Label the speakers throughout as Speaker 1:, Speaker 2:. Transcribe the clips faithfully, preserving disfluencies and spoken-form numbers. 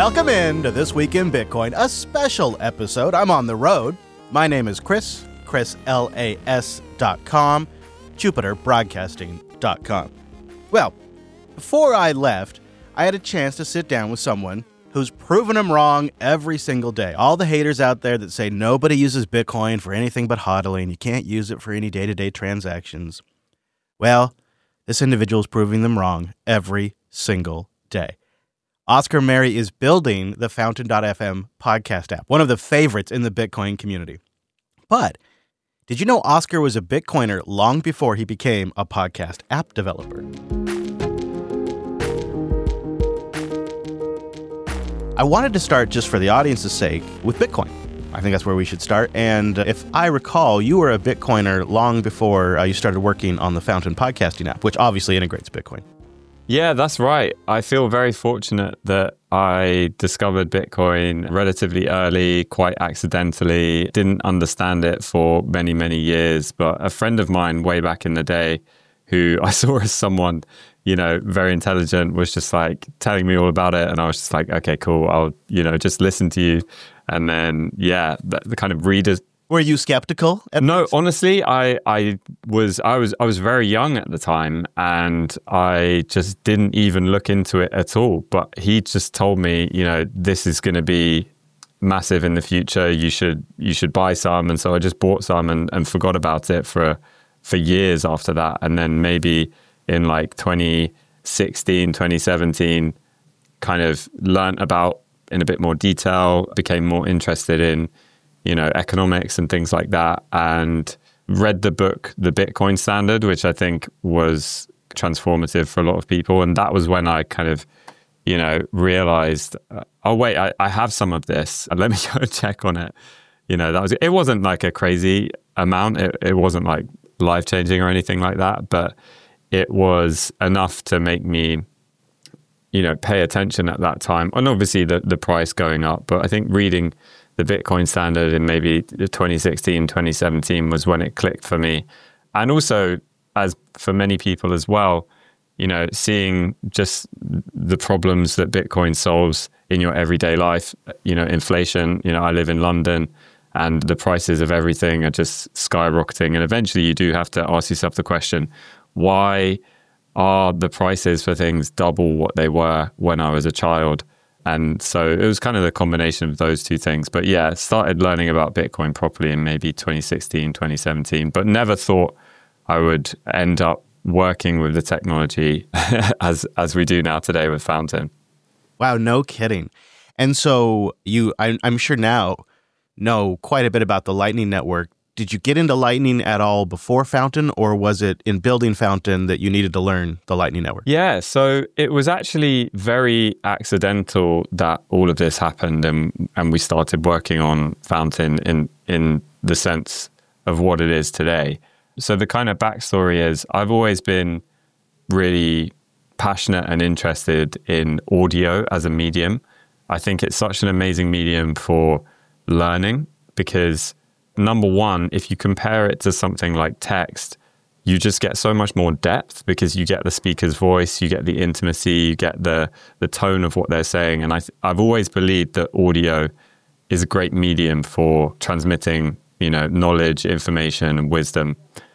Speaker 1: Welcome in to This Week in Bitcoin, a special episode. I'm on the road. My name is Chris, Chris L A S dot com, Jupiter Broadcasting dot com. Well, before I left, I had a chance to sit down with someone who's proven them wrong every single day. All the haters out there that say nobody uses Bitcoin for anything but hodling, you can't use it for any day-to-day transactions. Well, this individual is proving them wrong every single day. Oscar Merry is building the Fountain dot f m podcast app, one of the favorites in the Bitcoin community. But did you know Oscar was a Bitcoiner long before he became a podcast app developer? I wanted to start, just for the audience's sake, with Bitcoin. I think that's where we should start. And if I recall, you were a Bitcoiner long before uh, you started working on the Fountain podcasting app, which obviously integrates Bitcoin.
Speaker 2: Yeah, that's right. I feel very fortunate that I discovered Bitcoin relatively early, quite accidentally. Didn't understand it for many, many years. But a friend of mine way back in the day, who I saw as someone, you know, very intelligent, was just like telling me all about it. And I was just like, okay, cool. I'll, you know, just listen to you. And then, yeah, the, the kind of readers.
Speaker 1: Were you skeptical?
Speaker 2: No, honestly, I, I was I was I was very young at the time, and I just didn't even look into it at all. But he just told me, you know, this is going to be massive in the future. You should you should buy some. And so I just bought some and, and forgot about it for for years after that. And then maybe in like twenty sixteen, twenty seventeen, kind of learned about in a bit more detail, became more interested in, you know, economics and things like that, and read the book, The Bitcoin Standard, which I think was transformative for a lot of people. And that was when I kind of, you know, realized, uh, oh, wait, I, I have some of this. Let me go check on it. You know, that was, it wasn't like a crazy amount. It, it wasn't like life-changing or anything like that, but it was enough to make me, you know, pay attention at that time. And obviously the, the price going up, but I think reading the Bitcoin Standard in maybe twenty sixteen, twenty seventeen was when it clicked for me. And also, as for many people as well, you know, seeing just the problems that Bitcoin solves in your everyday life, you know, inflation, you know, I live in London and the prices of everything are just skyrocketing. And eventually you do have to ask yourself the question, why are the prices for things double what they were when I was a child? And so it was kind of the combination of those two things. But yeah, started learning about Bitcoin properly in maybe twenty sixteen, twenty seventeen, but never thought I would end up working with the technology as as we do now today with Fountain.
Speaker 1: Wow, no kidding. And so you, I, I'm sure now, know quite a bit about the Lightning Network. Did you get into Lightning at all before Fountain, or was it in building Fountain that you needed to learn the Lightning Network?
Speaker 2: Yeah, so it was actually very accidental that all of this happened, and and we started working on Fountain in in the sense of what it is today. So the kind of backstory is I've always been really passionate and interested in audio as a medium. I think it's such an amazing medium for learning because, number one, if you compare it to something like text, you just get so much more depth because you get the speaker's voice, you get the intimacy, you get the the tone of what they're saying. And I th- I've always believed that audio is a great medium for transmitting, you know, knowledge, information, and wisdom.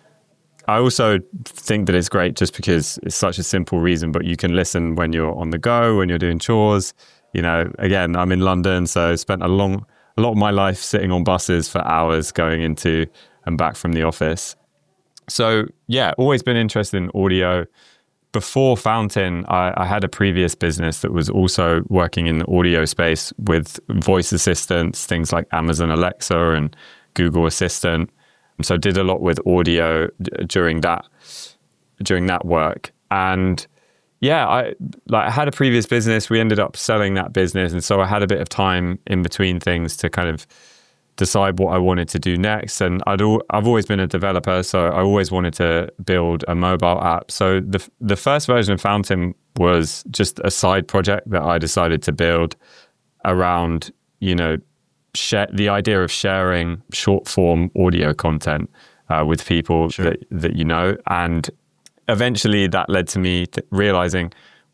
Speaker 2: I also think that it's great just because it's such a simple reason, but you can listen when you're on the go, when you're doing chores. You know, again, I'm in London, so I spent a long a lot of my life sitting on buses for hours going into and back from the office. So yeah, always been interested in audio. Before Fountain, I, I had a previous business that was also working in the audio space with voice assistants, things like Amazon Alexa and Google Assistant. So did a lot with audio d- during that during that work. And yeah, I like I had a previous business. We ended up selling that business, and so I had a bit of time in between things to kind of decide what I wanted to do next. And I'd al- I've always been a developer, so I always wanted to build a mobile app. So the the first version of Fountain was just a side project that I decided to build around, you know, share the idea of sharing short form audio content uh, with people
Speaker 1: sure.
Speaker 2: that that you know. And eventually that led to me th- realizing,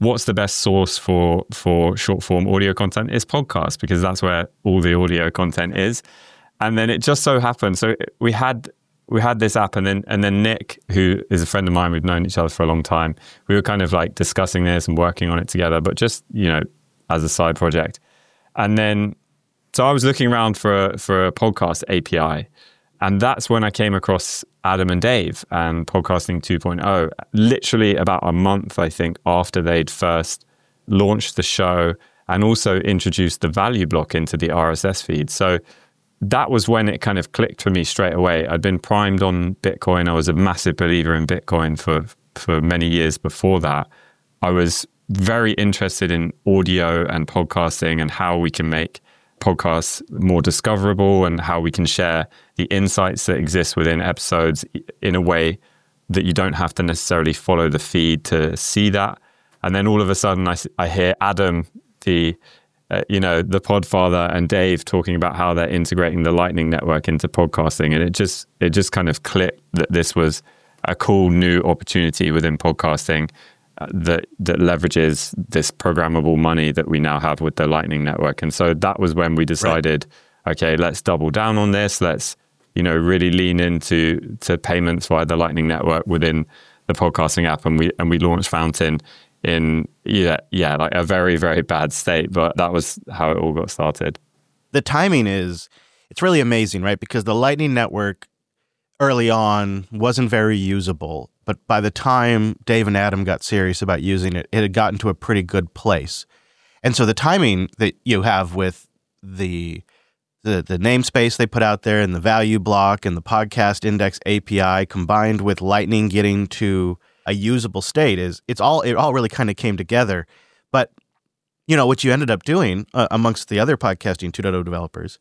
Speaker 2: what's the best source for for short form audio content? It's podcasts, because that's where all the audio content is. And then it just so happened, so we had we had this app, and then and then Nick, who is a friend of mine, we've known each other for a long time, we were kind of like discussing this and working on it together, but just, you know, as a side project. And then, so I was looking around for a, for a podcast A P I, and that's when I came across Adam and Dave and Podcasting two point oh, literally about a month, I think, after they'd first launched the show and also introduced the value block into the R S S feed. So that was when it kind of clicked for me straight away. I'd been primed on Bitcoin. I was a massive believer in Bitcoin for, for many years before that. I was very interested in audio and podcasting and how we can make podcasts more discoverable and how we can share the insights that exist within episodes in a way that you don't have to necessarily follow the feed to see that. And then all of a sudden I, I hear Adam, the uh, you know, the podfather, and Dave talking about how they're integrating the Lightning Network into podcasting. And it just, it just kind of clicked that this was a cool new opportunity within podcasting uh, that, that leverages this programmable money that we now have with the Lightning Network. And so that was when we decided, right, okay, let's double down on this. Let's, you know, really lean into to payments via the Lightning Network within the podcasting app. And we, and we launched Fountain in, yeah, yeah, like a very, very bad state, but that was how it all got started.
Speaker 1: The timing is, it's really amazing, right? Because the Lightning Network early on wasn't very usable, but by the time Dave and Adam got serious about using it, it had gotten to a pretty good place. And so the timing that you have with the the the namespace they put out there and the value block and the podcast index A P I combined with Lightning getting to a usable state is it's all it all really kind of came together. But you know what you ended up doing uh, amongst the other podcasting two point oh developers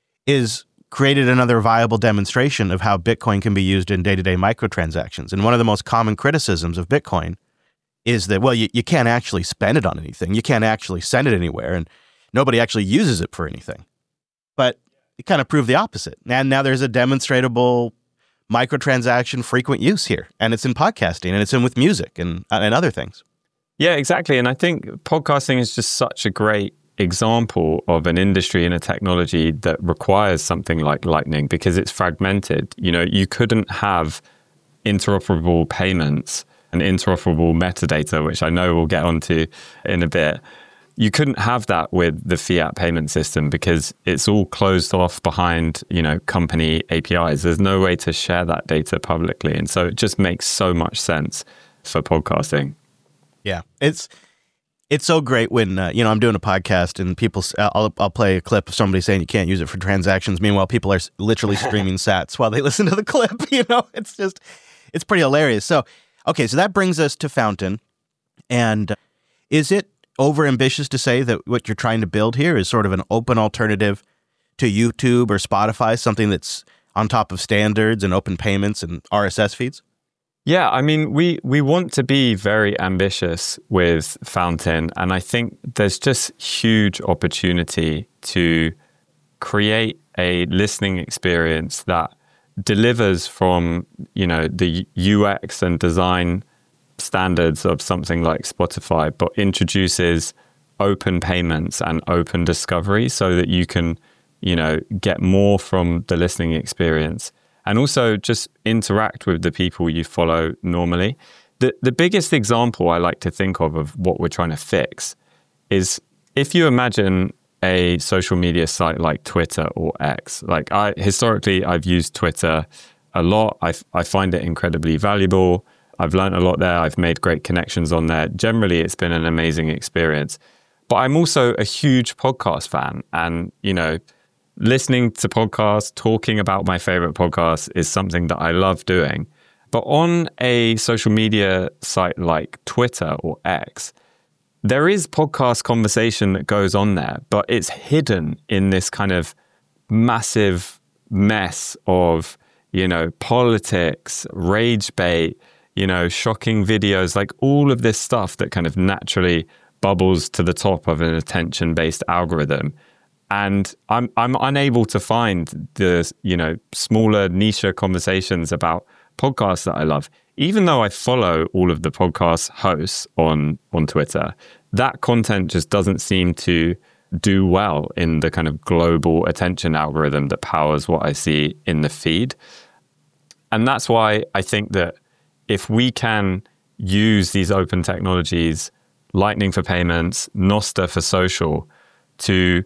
Speaker 1: is created another viable demonstration of how Bitcoin can be used in day-to-day microtransactions. And one of the most common criticisms of Bitcoin is that, well, you, you can't actually spend it on anything. You can't actually send it anywhere, and nobody actually uses it for anything. But it kind of proved the opposite. And now there's a demonstratable microtransaction frequent use here, and it's in podcasting, and it's in with music and and other things.
Speaker 2: Yeah, exactly. And I think podcasting is just such a great example of an industry and a technology that requires something like Lightning because it's fragmented. You know, you couldn't have interoperable payments and interoperable metadata, which I know we'll get onto in a bit. You couldn't have that with the fiat payment system because it's all closed off behind, you know, company A P Is. There's no way to share that data publicly. And so it just makes so much sense for podcasting.
Speaker 1: Yeah, it's it's so great when, uh, you know, I'm doing a podcast and people, I'll, I'll play a clip of somebody saying you can't use it for transactions. Meanwhile, people are literally streaming sats while they listen to the clip. You know, it's just, it's pretty hilarious. So, okay, so that brings us to Fountain. And is it overambitious to say that what you're trying to build here is sort of an open alternative to YouTube or Spotify, something that's on top of standards and open payments and R S S feeds?
Speaker 2: Yeah, I mean, we, we want to be very ambitious with Fountain, and I think there's just huge opportunity to create a listening experience that delivers from, you know, the U X and design standards of something like Spotify, but introduces open payments and open discovery so that you can, you know, get more from the listening experience and also just interact with the people you follow normally. The the biggest example I like to think of of what we're trying to fix is if you imagine a social media site like Twitter or X. Like I historically, I've used Twitter a lot. I, I find it incredibly valuable. I've learned a lot there. I've made great connections on there. Generally, it's been an amazing experience. But I'm also a huge podcast fan. And, you know, listening to podcasts, talking about my favorite podcasts is something that I love doing. But on a social media site like Twitter or X, there is podcast conversation that goes on there, but it's hidden in this kind of massive mess of, you know, politics, rage bait, you know, shocking videos, like all of this stuff that kind of naturally bubbles to the top of an attention-based algorithm. And I'm I'm unable to find the, you know, smaller niche conversations about podcasts that I love. Even though I follow all of the podcast hosts on, on Twitter, that content just doesn't seem to do well in the kind of global attention algorithm that powers what I see in the feed. And that's why I think that if we can use these open technologies, Lightning for payments, Nostr for social, to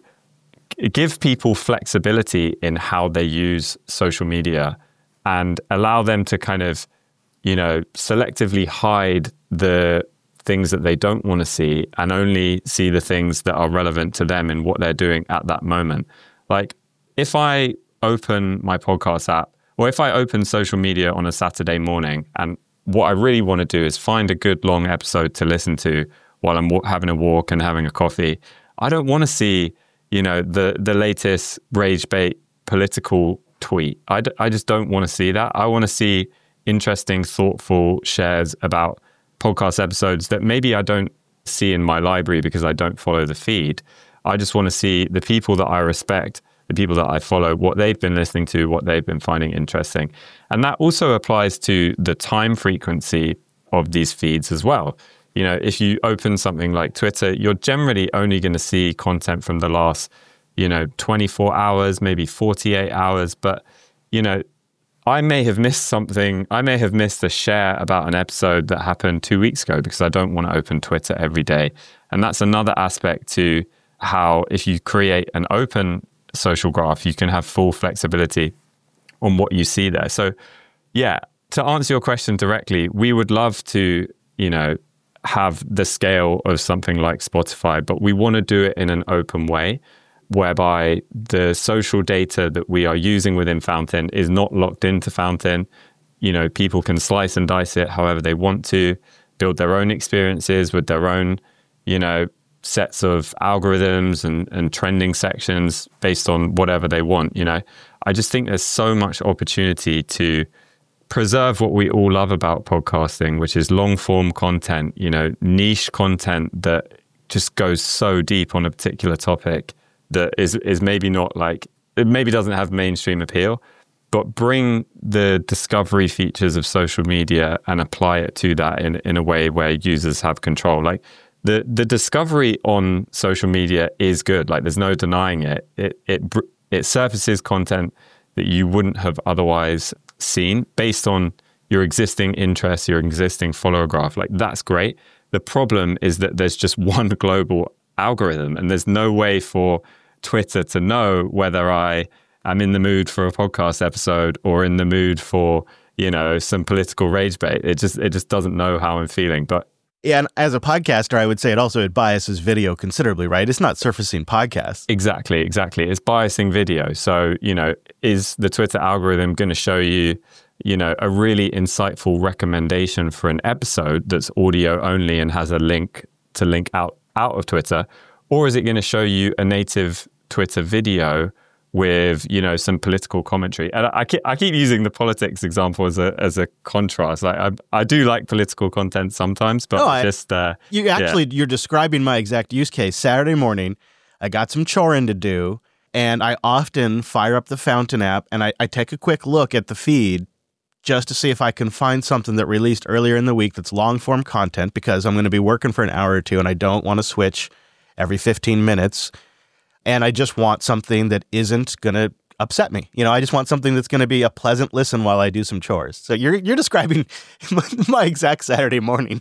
Speaker 2: give people flexibility in how they use social media and allow them to kind of, you know, selectively hide the things that they don't want to see and only see the things that are relevant to them in what they're doing at that moment. Like if I open my podcast app or if I open social media on a Saturday morning and what I really want to do is find a good long episode to listen to while I'm w- having a walk and having a coffee, I don't want to see, you know, the, the latest rage bait political tweet. I, d- I just don't want to see that. I want to see interesting, thoughtful shares about podcast episodes that maybe I don't see in my library because I don't follow the feed. I just want to see the people that I respect, the people that I follow, what they've been listening to, what they've been finding interesting. And that also applies to the time frequency of these feeds as well. You know, if you open something like Twitter, you're generally only going to see content from the last, you know, twenty-four hours, maybe forty-eight hours. But, you know, I may have missed something. I may have missed a share about an episode that happened two weeks ago because I don't want to open Twitter every day. And that's another aspect to how if you create an open social graph, you can have full flexibility on what you see there. So yeah, to answer your question directly, we would love to, you know, have the scale of something like Spotify, but we want to do it in an open way, whereby the social data that we are using within Fountain is not locked into Fountain. You know, people can slice and dice it however they want to, build their own experiences with their own, you know, sets of algorithms and, and trending sections based on whatever they want. You know, I just think there's so much opportunity to preserve what we all love about podcasting, which is long form content, you know, niche content that just goes so deep on a particular topic that is is maybe not like, it maybe doesn't have mainstream appeal, but bring the discovery features of social media and apply it to that in, in a way where users have control. Like the the discovery on social media is good. Like there's no denying it. It it it surfaces content that you wouldn't have otherwise seen based on your existing interests, your existing follower graph. Like that's great. The problem is that there's just one global algorithm and there's no way for Twitter to know whether I am in the mood for a podcast episode or in the mood for, you know, some political rage bait. It just it just doesn't know how I'm feeling. But
Speaker 1: yeah, and as a podcaster, I would say it also it biases video considerably, right? It's not surfacing podcasts.
Speaker 2: Exactly, exactly. It's biasing video. So, you know, is the Twitter algorithm going to show you, you know, a really insightful recommendation for an episode that's audio only and has a link to link out, out of Twitter? Or is it going to show you a native Twitter video with, you know, some political commentary? And I keep, I keep using the politics example as a as a contrast. Like I I do like political content sometimes, but
Speaker 1: no, I,
Speaker 2: just uh,
Speaker 1: you actually
Speaker 2: yeah.
Speaker 1: you're describing my exact use case. Saturday morning, I got some choring to do, and I often fire up the Fountain app and I, I take a quick look at the feed just to see if I can find something that released earlier in the week that's long form content, because I'm going to be working for an hour or two and I don't want to switch every fifteen minutes. And I just want something that isn't going to upset me. You know, I just want something that's going to be a pleasant listen while I do some chores. So you're you're describing my, my exact Saturday morning.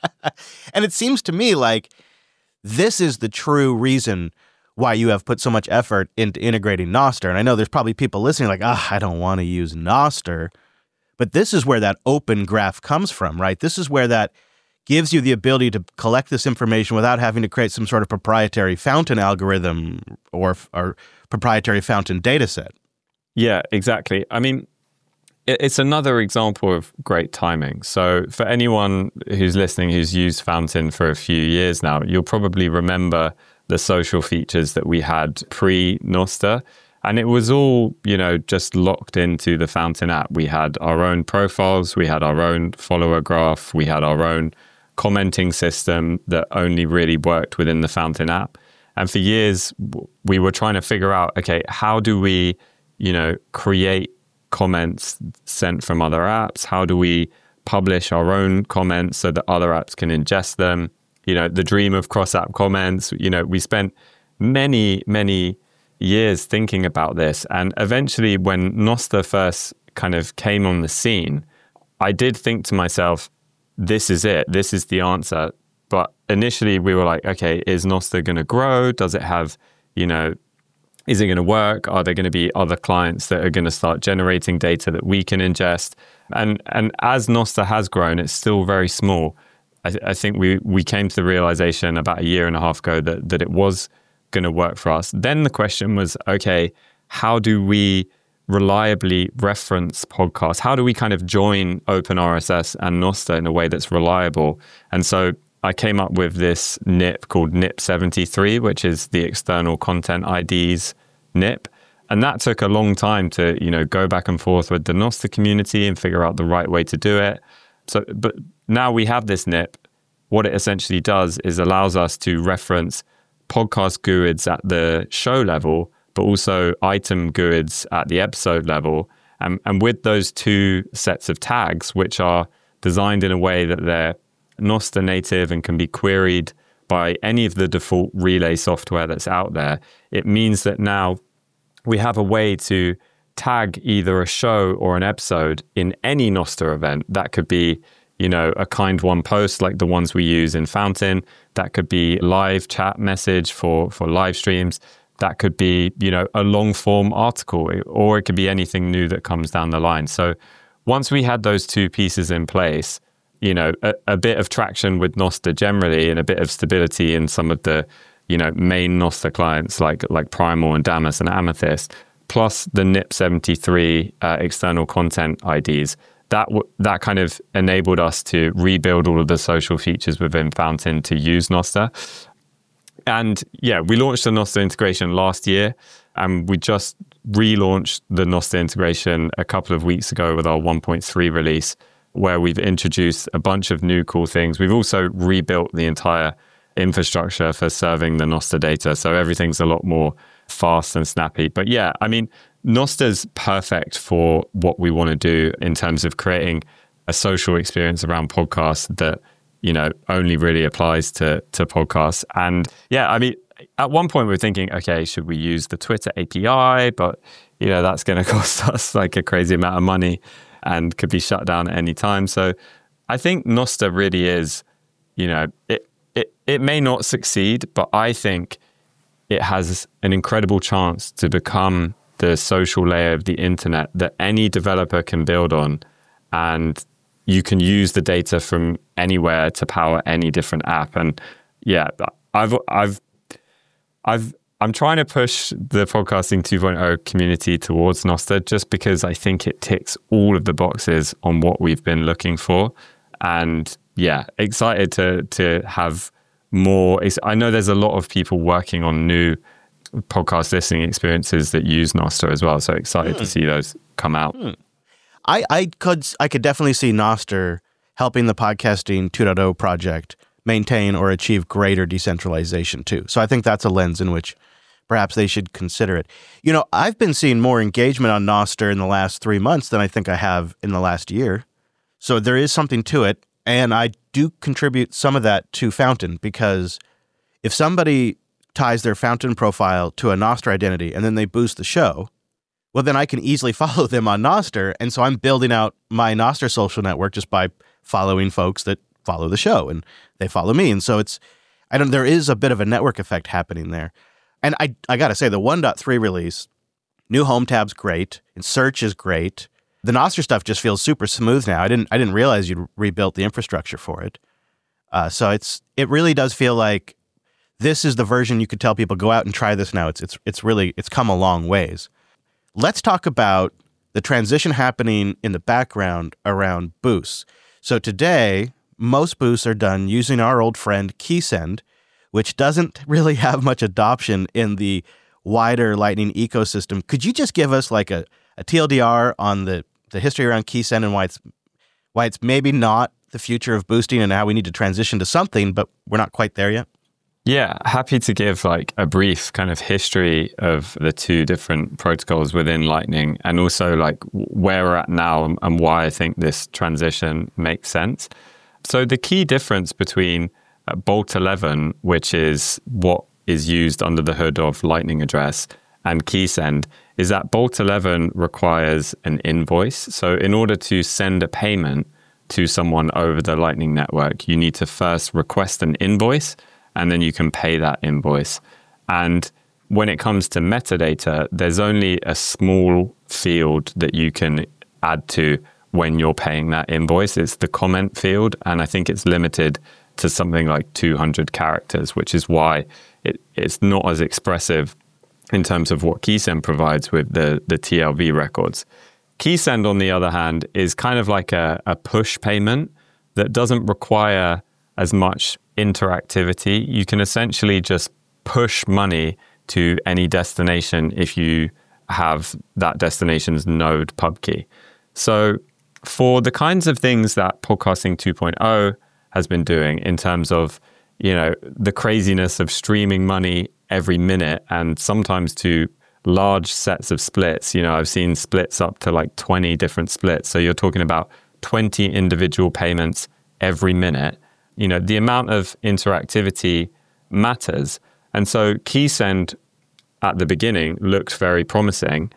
Speaker 1: And it seems to me like this is the true reason why you have put so much effort into integrating Nostr. And I know there's probably people listening like, ah, I don't want to use Nostr. But this is where that open graph comes from, right? This is where that gives you the ability to collect this information without having to create some sort of proprietary Fountain algorithm or, or proprietary Fountain data set.
Speaker 2: Yeah, exactly. I mean, it's another example of great timing. So for anyone who's listening who's used Fountain for a few years now, you'll probably remember the social features that we had pre-Nostr. And it was all, you know, just locked into the Fountain app. We had our own profiles, we had our own follower graph, we had our own commenting system that only really worked within the Fountain app. And for years, we were trying to figure out, okay, how do we, you know, create comments sent from other apps? How do we publish our own comments so that other apps can ingest them? You know, the dream of cross-app comments. You know, we spent many, many years thinking about this. And eventually when Nostr first kind of came on the scene, I did think to myself, this is it. This is the answer. But initially we were like, okay, is Nostr going to grow? Does it have, you know, is it going to work? Are there going to be other clients that are going to start generating data that we can ingest? And and as Nostr has grown, it's still very small. I, th- I think we we came to the realization about a year and a half ago that that it was going to work for us. Then the question was, okay, how do we reliably reference podcasts? How do we kind of join OpenRSS and Nostr in a way that's reliable? And so I came up with this N I P called N I P seventy-three, which is the external content I Ds N I P. And that took a long time to, you know, go back and forth with the Nostr community and figure out the right way to do it. So, but now we have this N I P. What it essentially does is allows us to reference podcast G U I Ds at the show level, but also item G U I Ds at the episode level. And, and with those two sets of tags, which are designed in a way that they're Nostr native and can be queried by any of the default relay software that's out there, it means that now we have a way to tag either a show or an episode in any Nostr event. That could be, you know, a kind one post like the ones we use in Fountain. That could be live chat message for, for live streams. That could be, you know, a long form article, or it could be anything new that comes down the line. So once we had those two pieces in place, you know, a, a bit of traction with Nostr generally and a bit of stability in some of the, you know, main Nostr clients like like Primal and Damus and Amethyst, plus the N I P seventy-three uh, external content I Ds, that w- that kind of enabled us to rebuild all of the social features within Fountain to use Nostr. And yeah, we launched the Nostr integration last year, and we just relaunched the Nostr integration a couple of weeks ago with our one point three release, where we've introduced a bunch of new cool things. We've also rebuilt the entire infrastructure for serving the Nostr data, so everything's a lot more fast and snappy. But yeah, I mean, Nostr's perfect for what we want to do in terms of creating a social experience around podcasts that, you know, only really applies to to podcasts. And yeah, I mean, at one point we were thinking, okay, should we use the Twitter A P I? But, you know, that's going to cost us like a crazy amount of money and could be shut down at any time. So I think Nostr really is, you know, it, it, it may not succeed, but I think it has an incredible chance to become the social layer of the internet that any developer can build on. And you can use the data from anywhere to power any different app. And yeah, I've, I've, I've, I'm trying to push the podcasting two point oh community towards Nostr just because I think it ticks all of the boxes on what we've been looking for. And yeah, excited to to have more. I know there's a lot of people working on new podcast listening experiences that use Nostr as well. So excited mm. to see those come out. Mm.
Speaker 1: I, I could I could definitely see Nostr helping the podcasting two point oh project maintain or achieve greater decentralization too. So I think that's a lens in which perhaps they should consider it. You know, I've been seeing more engagement on Nostr in the last three months than I think I have in the last year. So there is something to it. And I do contribute some of that to Fountain, because if somebody ties their Fountain profile to a Nostr identity and then they boost the show, well, then I can easily follow them on Nostr. And so I'm building out my Nostr social network just by following folks that follow the show and they follow me. And so it's, I don't, there is a bit of a network effect happening there. And I, I got to say, the one point three release, new home tab's great, and search is great. The Nostr stuff just feels super smooth now. I didn't, I didn't realize you'd rebuilt the infrastructure for it. Uh, so it's, it really does feel like this is the version you could tell people, go out and try this now. It's, it's, it's really, it's come a long ways. Let's talk about the transition happening in the background around boosts. So today, most boosts are done using our old friend Keysend, which doesn't really have much adoption in the wider Lightning ecosystem. Could you just give us like a, a T L D R on the, the history around Keysend and why it's why it's maybe not the future of boosting and how we need to transition to something, but we're not quite there yet?
Speaker 2: Yeah, happy to give like a brief kind of history of the two different protocols within Lightning, and also like where we're at now and why I think this transition makes sense. So the key difference between Bolt eleven, which is what is used under the hood of Lightning Address, and KeySend, is that Bolt eleven requires an invoice. So in order to send a payment to someone over the Lightning Network, you need to first request an invoice, and then you can pay that invoice. And when it comes to metadata, there's only a small field that you can add to when you're paying that invoice. It's the comment field, and I think it's limited to something like two hundred characters, which is why it, it's not as expressive in terms of what KeySend provides with the, the T L V records. KeySend, on the other hand, is kind of like a, a push payment that doesn't require as much interactivity. You can essentially just push money to any destination if you have that destination's node pub key. So for the kinds of things that Podcasting two point oh has been doing in terms of, you know, the craziness of streaming money every minute and sometimes to large sets of splits, you know, I've seen splits up to like twenty different splits. So you're talking about twenty individual payments every minute. You know, the amount of interactivity matters. And so KeySend at the beginning looked very promising.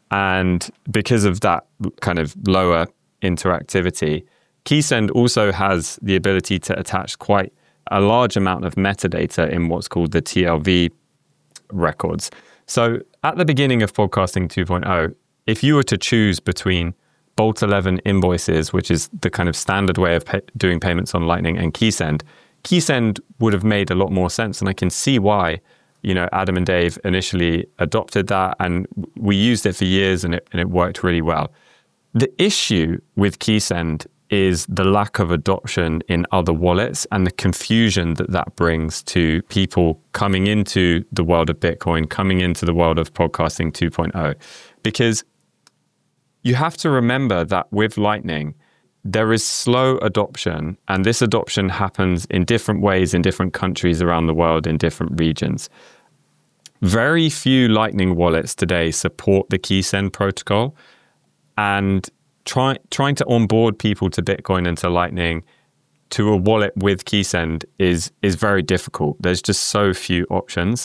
Speaker 2: And because of that kind of lower interactivity, KeySend also has the ability to attach quite a large amount of metadata in what's called the T L V records. So at the beginning of Podcasting two point oh, if you were to choose between Bolt eleven invoices, which is the kind of standard way of pay- doing payments on Lightning, and KeySend, KeySend would have made a lot more sense. And I can see why, you know, Adam and Dave initially adopted that, and we used it for years, and it, and it worked really well. The issue with KeySend is the lack of adoption in other wallets and the confusion that that brings to people coming into the world of Bitcoin, coming into the world of Podcasting two point oh. Because you have to remember that with Lightning, there is slow adoption, and this adoption happens in different ways in different countries around the world, in different regions. Very few Lightning wallets today support the KeySend protocol, and try, trying to onboard people to Bitcoin and to Lightning to a wallet with KeySend is, is very difficult. There's just so few options.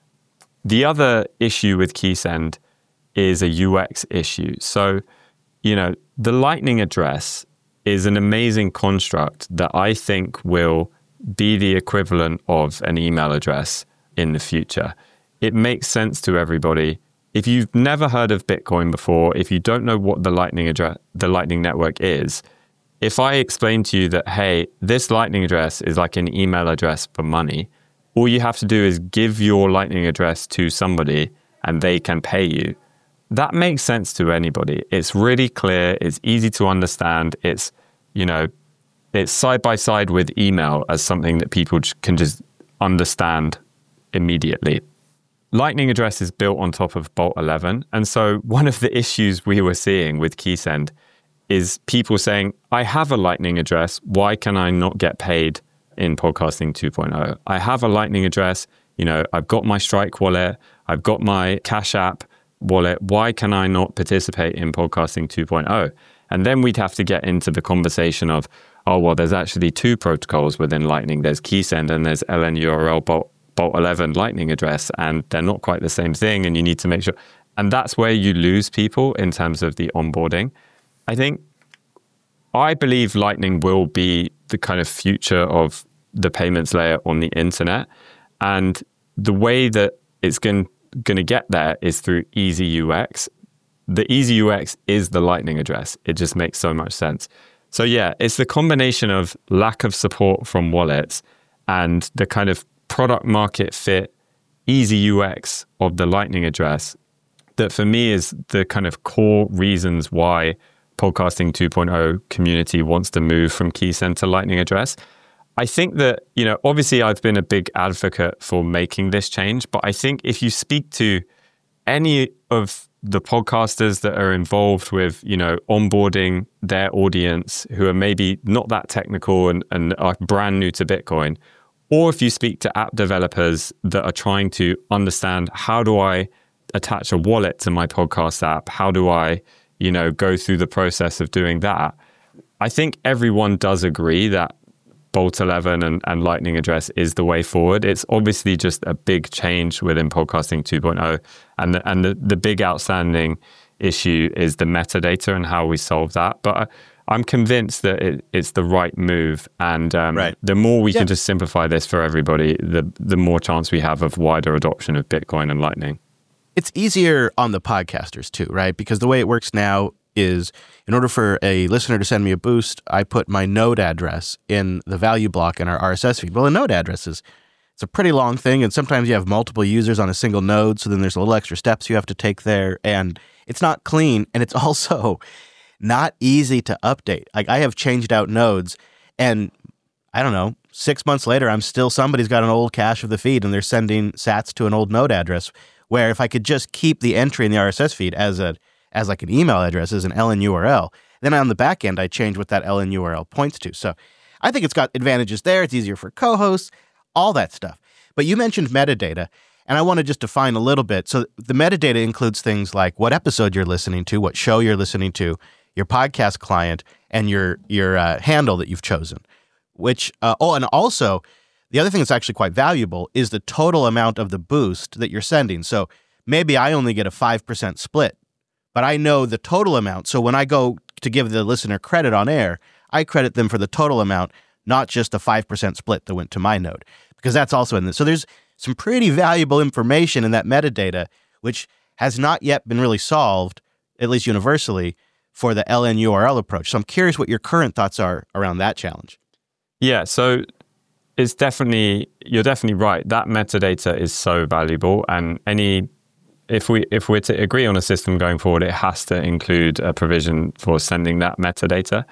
Speaker 2: The other issue with KeySend is a U X issue. So, you know, the Lightning address is an amazing construct that I think will be the equivalent of an email address in the future. It makes sense to everybody. If you've never heard of Bitcoin before, if you don't know what the Lightning address, the Lightning Network is, if I explain to you that, hey, this Lightning address is like an email address for money, all you have to do is give your Lightning address to somebody and they can pay you. That makes sense to anybody. It's really clear. It's easy to understand. It's, you know, it's side by side with email as something that people can just understand immediately. Lightning address is built on top of Bolt eleven. And so one of the issues we were seeing with KeySend is people saying, I have a Lightning address. Why can I not get paid in Podcasting two point oh? I have a Lightning address. You know, I've got my Strike wallet. I've got my Cash App wallet. Why can I not participate in Podcasting two point oh? And then we'd have to get into the conversation of, oh, well, there's actually two protocols within Lightning. There's KeySend and there's L N U R L Bolt, Bolt eleven Lightning address, and they're not quite the same thing, and you need to make sure. And that's where you lose people in terms of the onboarding. I think, I believe Lightning will be the kind of future of the payments layer on the internet. And the way that it's going going to get there is through easy U X. The easy U X is the Lightning address. It just makes so much sense. So yeah, it's the combination of lack of support from wallets and the kind of product market fit, easy U X of the Lightning address that for me is the kind of core reasons why Podcasting two point oh community wants to move from KeySend to Lightning address. I think that, you know, obviously I've been a big advocate for making this change, but I think if you speak to any of the podcasters that are involved with, you know, onboarding their audience who are maybe not that technical and, and are brand new to Bitcoin, Or if you speak to app developers that are trying to understand, how do I attach a wallet to my podcast app? How do I, you know, go through the process of doing that? I think everyone does agree that Bolt eleven and, and Lightning Address is the way forward. It's obviously just a big change within podcasting two point oh. And the, and the, the big outstanding issue is the metadata and how we solve that. But I, I'm convinced that it, it's the right move. And um,
Speaker 1: right.
Speaker 2: the more we
Speaker 1: yeah.
Speaker 2: can just simplify this for everybody, the the more chance we have of wider adoption of Bitcoin and Lightning.
Speaker 1: It's easier on the podcasters too, right? Because the way it works now is, in order for a listener to send me a boost, I put my node address in the value block in our R S S feed. Well, a node address is it's a pretty long thing, and sometimes you have multiple users on a single node, so then there's a little extra steps you have to take there, and it's not clean, and it's also not easy to update. Like, I have changed out nodes, and I don't know, six months later, I'm still, somebody's got an old cache of the feed, and they're sending sats to an old node address, where if I could just keep the entry in the R S S feed as a as like an email address, as an L N U R L, then on the back end, I change what that L N U R L points to. So I think it's got advantages there. It's easier for co-hosts, all that stuff. But you mentioned metadata, and I want to just define a little bit. So the metadata includes things like what episode you're listening to, what show you're listening to, your podcast client, and your your uh, handle that you've chosen. Which uh, oh, and also the other thing that's actually quite valuable is the total amount of the boost that you're sending. So maybe I only get a five percent split, but I know the total amount. So when I go to give the listener credit on air, I credit them for the total amount, not just the five percent split that went to my node, because that's also in this. So there's some pretty valuable information in that metadata, which has not yet been really solved, at least universally, for the L N U R L approach. So I'm curious what your current thoughts are around that challenge.
Speaker 2: Yeah, so it's definitely, you're definitely right. That metadata is so valuable, and any If we if we're to agree on a system going forward, it has to include a provision for sending that metadata.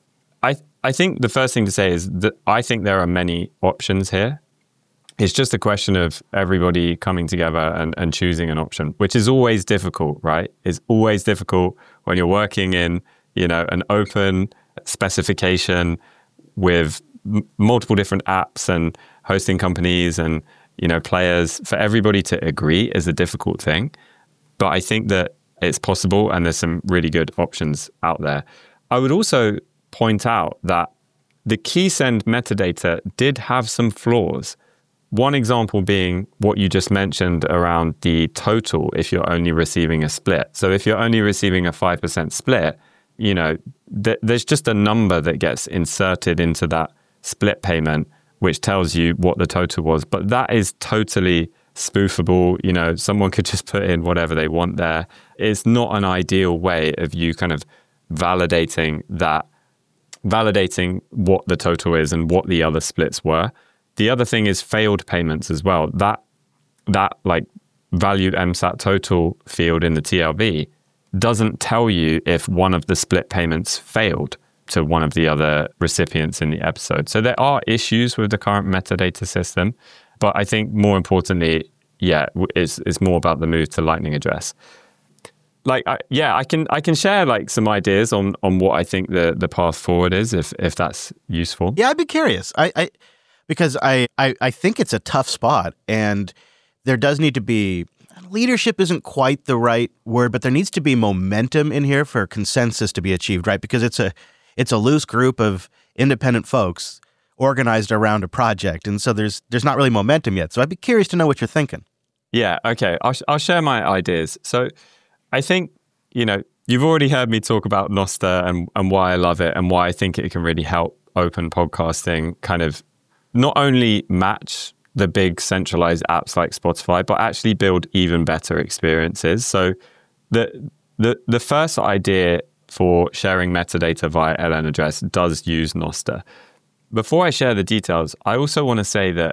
Speaker 2: I I think the first thing to say is that I think there are many options here. It's just a question of everybody coming together and, and choosing an option, which is always difficult, right? It's always difficult when you're working in, you know, an open specification with m- multiple different apps and hosting companies and, you know, players. For everybody to agree is a difficult thing. But I think that it's possible, and there's some really good options out there. I would also point out that the KeySend metadata did have some flaws. One example being what you just mentioned around the total if you're only receiving a split. So if you're only receiving a five percent split, you know, th- there's just a number that gets inserted into that split payment, which tells you what the total was. But that is totally spoofable. You know, someone could just put in whatever they want there. It's not an ideal way of you kind of validating that, validating what the total is and what the other splits were. The other thing is failed payments as well. That, that like valued M S A T total field in the T L V doesn't tell you if one of the split payments failed to one of the other recipients in the episode. So there are issues with the current metadata system, but I think more importantly, yeah, it's, it's more about the move to Lightning Address. Like, I, yeah, I can I can share like some ideas on on what I think the the path forward is, if if that's useful.
Speaker 1: Yeah, I'd be curious. I, I because I, I I think it's a tough spot, and there does need to be. Leadership isn't quite the right word, but there needs to be momentum in here for consensus to be achieved, right? Because it's a it's a loose group of independent folks organized around a project, and so there's there's not really momentum yet. So I'd be curious to know what you're thinking.
Speaker 2: Yeah, okay. I'll I'll share my ideas. So I think, you know, you've already heard me talk about Nostr and and why I love it and why I think it can really help open podcasting kind of not only match the big centralized apps like Spotify, but actually build even better experiences. So the the the first idea for sharing metadata via L N address does use Nostr. Before I share the details, I also want to say that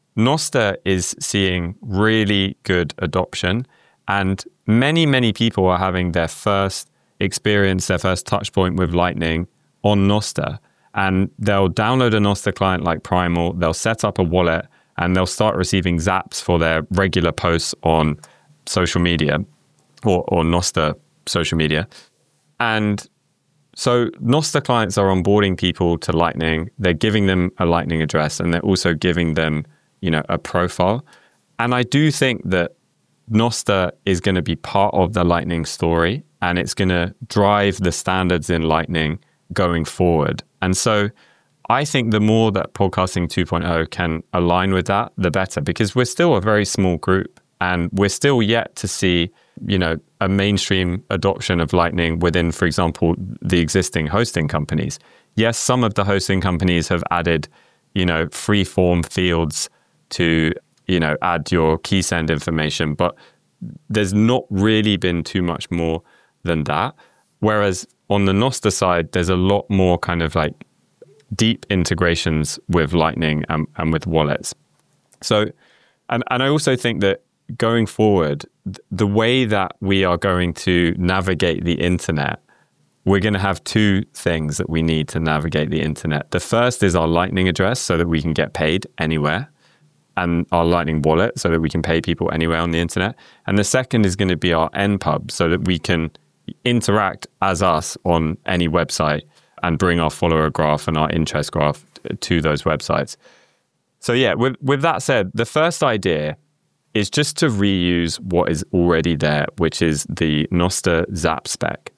Speaker 2: Nostr is seeing really good adoption, and many, many people are having their first experience, their first touch point with Lightning on Nostr. And they'll download a Nostr client like Primal, they'll set up a wallet, and they'll start receiving zaps for their regular posts on social media or, or Nostr social media. And So Nostr clients are onboarding people to Lightning. They're giving them a Lightning address, and they're also giving them, you know, a profile. And I do think that Nostr is going to be part of the Lightning story, and it's going to drive the standards in Lightning going forward. And so I think the more that Podcasting two point oh can align with that, the better, because we're still a very small group, and we're still yet to see, you know, a mainstream adoption of Lightning within, for example, the existing hosting companies. Yes, some of the hosting companies have added, you know, free form fields to, you know, add your key send information, but there's not really been too much more than that. Whereas on the Nostr side, there's a lot more kind of like deep integrations with Lightning and, and with wallets. So, and, and I also think that going forward, the way that we are going to navigate the internet, we're going to have two things that we need to navigate the internet. The first is our Lightning address so that we can get paid anywhere, and our Lightning wallet so that we can pay people anywhere on the internet. And the second is going to be our N pub so that we can interact as us on any website and bring our follower graph and our interest graph to those websites. So yeah, with, with that said, the first idea is just to reuse what is already there, which is the Nostr Zap spec.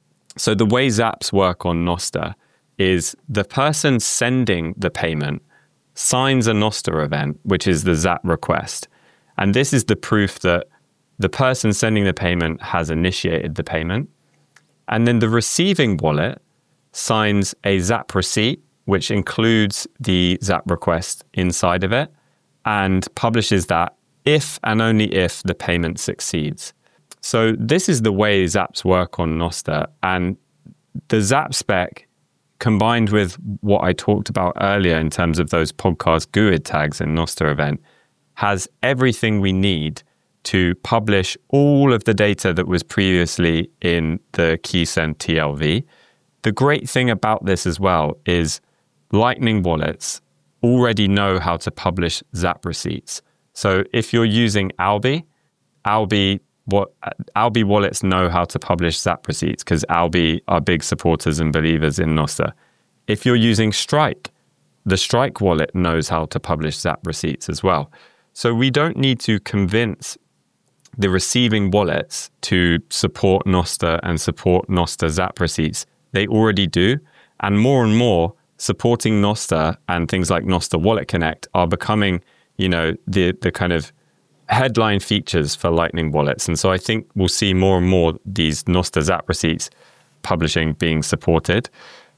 Speaker 2: So the way Zaps work on Nostr is the person sending the payment signs a Nostr event, which is the Zap request. And this is the proof that the person sending the payment has initiated the payment. And then the receiving wallet signs a Zap receipt, which includes the Zap request inside of it, and publishes that if and only if the payment succeeds. So this is the way Zaps work on Nostr. And the Zap spec, combined with what I talked about earlier in terms of those podcast G U I D tags in Nostr event, has everything we need to publish all of the data that was previously in the KeySend T L V. The great thing about this as well is Lightning wallets already know how to publish Zap receipts. So if you're using Alby, Alby what Alby wallets know how to publish Zap receipts because Alby are big supporters and believers in Nostr. If you're using Strike, the Strike wallet knows how to publish Zap receipts as well. So we don't need to convince the receiving wallets to support Nostr and support Nostr Zap receipts. They already do. And more and more, supporting Nostr and things like Nostr Wallet Connect are becoming, you know, the the kind of headline features for Lightning wallets. And so I think we'll see more and more these Nostr Zap receipts publishing being supported.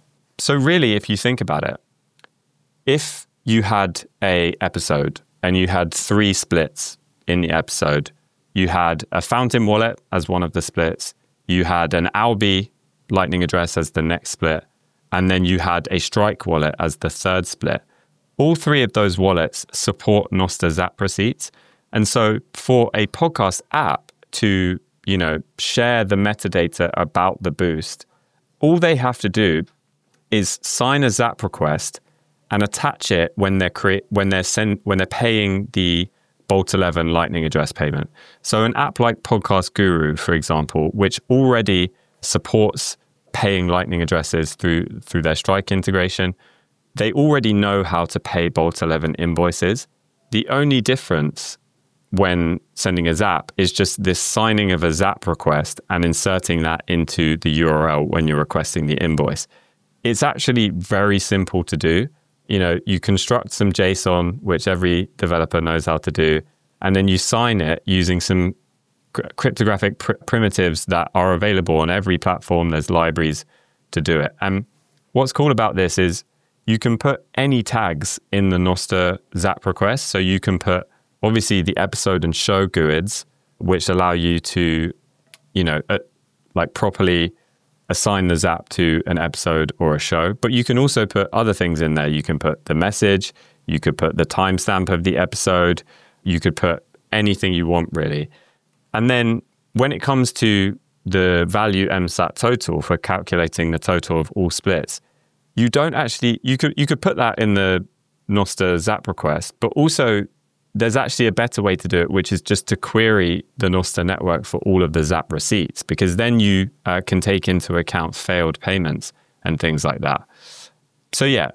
Speaker 2: So really, if you think about it, if you had a episode and you had three splits in the episode, you had a Fountain wallet as one of the splits, you had an Alby Lightning address as the next split, and then you had a Strike wallet as the third split. All three of those wallets support Nostr Zap receipts. And so for a podcast app to, you know, share the metadata about the boost, all they have to do is sign a Zap request and attach it when they're create when they're send when they're paying the Bolt eleven Lightning address payment. So an app like Podcast Guru, for example, which already supports paying Lightning addresses through through their Strike integration, they already know how to pay Bolt eleven invoices. The only difference when sending a Zap is just this signing of a Zap request and inserting that into the U R L when you're requesting the invoice. It's actually very simple to do. You know, you construct some JSON, which every developer knows how to do, and then you sign it using some cryptographic pr- primitives that are available on every platform. There's libraries to do it. And what's cool about this is you can put any tags in the Nostr Zap request. So you can put, obviously, the episode and show G U I Ds, which allow you to, you know, uh, like properly assign the Zap to an episode or a show. But you can also put other things in there. You can put the message, you could put the timestamp of the episode, you could put anything you want, really. And then when it comes to the value M SAT total for calculating the total of all splits, you don't actually, you could you could put that in the Nostr Zap request, but also there's actually a better way to do it, which is just to query the Nostr network for all of the Zap receipts, because then you uh, can take into account failed payments and things like that. So yeah,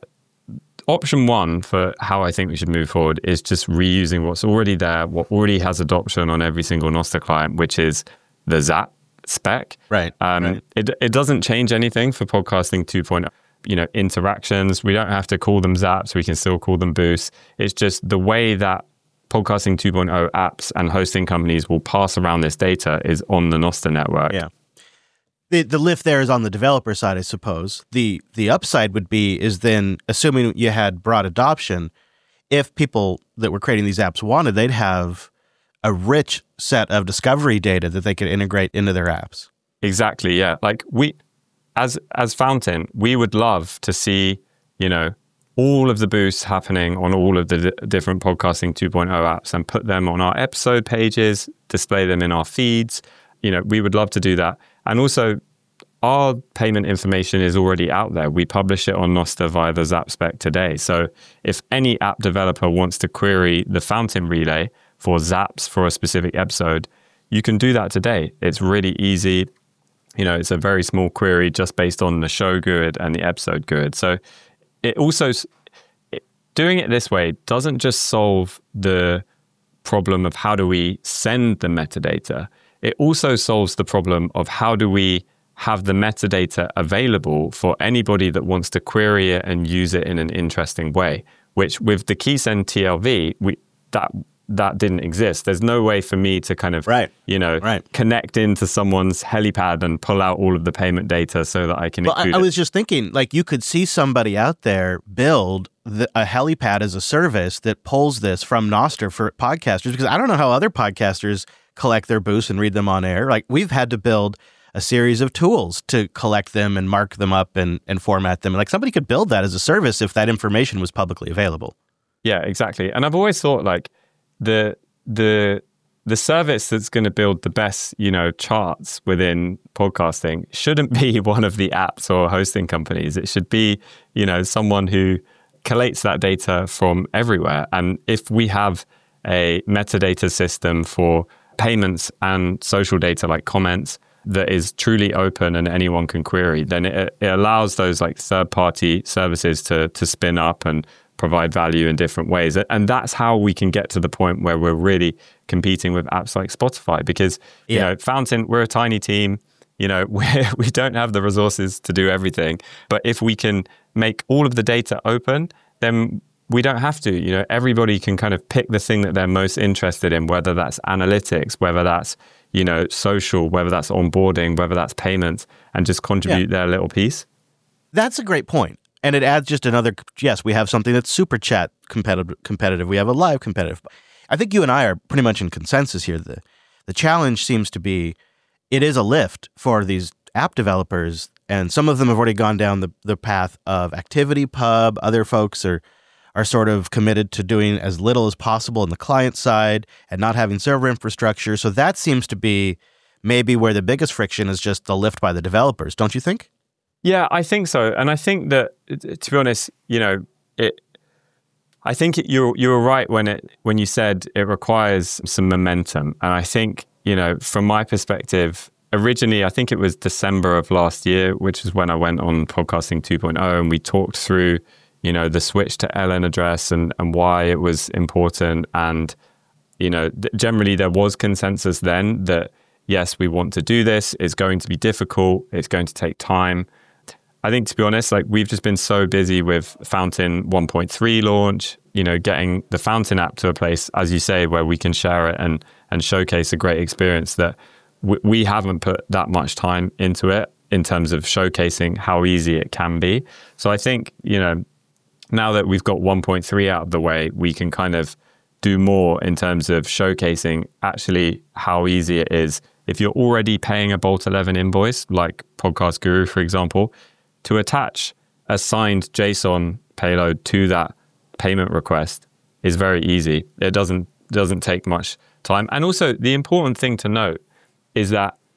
Speaker 2: option one for how I think we should move forward is just reusing what's already there, what already has adoption on every single Nostr client, which is the Zap spec.
Speaker 1: Right.
Speaker 2: Um,
Speaker 1: right.
Speaker 2: It, it doesn't change anything for podcasting two point oh. You know, interactions. We don't have to call them Zaps. We can still call them boosts. It's just the way that podcasting two point oh apps and hosting companies will pass around this data is on the Nostr network.
Speaker 1: Yeah. The the lift there is on the developer side, I suppose. The the upside would be is then, assuming you had broad adoption, if people that were creating these apps wanted, they'd have a rich set of discovery data that they could integrate into their apps.
Speaker 2: Exactly, yeah. Like we, as as Fountain, we would love to see, you know, all of the boosts happening on all of the d- different podcasting two point oh apps and put them on our episode pages, display them in our feeds. You know, we would love to do that. And also, our payment information is already out there. We publish it on Nostr via the Zap spec today. So if any app developer wants to query the Fountain relay for Zaps for a specific episode, you can do that today. It's really easy. You know, it's a very small query just based on the show G U I D and the episode G U I D. So it also, it, doing it this way doesn't just solve the problem of how do we send the metadata. It also solves the problem of how do we have the metadata available for anybody that wants to query it and use it in an interesting way, which with the KeySend T L V, we that that didn't exist. There's no way for me to kind of,
Speaker 1: right.
Speaker 2: you know,
Speaker 1: right.
Speaker 2: connect into someone's helipad and pull out all of the payment data so that I can
Speaker 1: well,
Speaker 2: include
Speaker 1: I, I
Speaker 2: it.
Speaker 1: was just thinking, like, you could see somebody out there build the, a helipad as a service that pulls this from Nostr for podcasters, because I don't know how other podcasters collect their boosts and read them on air. Like, we've had to build a series of tools to collect them and mark them up and, and format them. Like, somebody could build that as a service if that information was publicly available.
Speaker 2: Yeah, exactly. And I've always thought, like, the the the service that's going to build the best, you know, charts within podcasting shouldn't be one of the apps or hosting companies. It should be, you know, someone who collates that data from everywhere. And if we have a metadata system for payments and social data like comments that is truly open and anyone can query, then it, it allows those like third-party services to to spin up and provide value in different ways. And that's how we can get to the point where we're really competing with apps like Spotify, because, you
Speaker 1: yeah.
Speaker 2: know, Fountain, we're a tiny team, you know, we we don't have the resources to do everything. But if we can make all of the data open, then we don't have to, you know, everybody can kind of pick the thing that they're most interested in, whether that's analytics, whether that's, you know, social, whether that's onboarding, whether that's payments, and just contribute yeah. their little piece.
Speaker 1: That's a great point. And it adds just another, yes, we have something that's super chat competitive. competitive. We have a live competitive. I think you and I are pretty much in consensus here. The, the challenge seems to be, it is a lift for these app developers, and some of them have already gone down the, the path of ActivityPub. Other folks are are sort of committed to doing as little as possible on the client side and not having server infrastructure. So that seems to be maybe where the biggest friction is, just the lift by the developers, don't you think?
Speaker 2: Yeah, I think so. And I think that, to be honest, you know, it. I think it, you you were right when it when you said it requires some momentum. And I think, you know, from my perspective, originally, I think it was December of last year, which is when I went on Podcasting two point oh, and we talked through, you know, the switch to L N address and, and why it was important. And, you know, th- generally there was consensus then that, yes, we want to do this. It's going to be difficult. It's going to take time. I think, to be honest, like we've just been so busy with Fountain one point three launch, you know, getting the Fountain app to a place, as you say, where we can share it and, and showcase a great experience, that w- we haven't put that much time into it in terms of showcasing how easy it can be. So I think, you know, now that we've got one point three out of the way, we can kind of do more in terms of showcasing actually how easy it is. If you're already paying a Bolt eleven invoice, like Podcast Guru, for example, to attach a signed JSON payload to that payment request is very easy. It doesn't doesn't take much time. And also, the important thing to note is that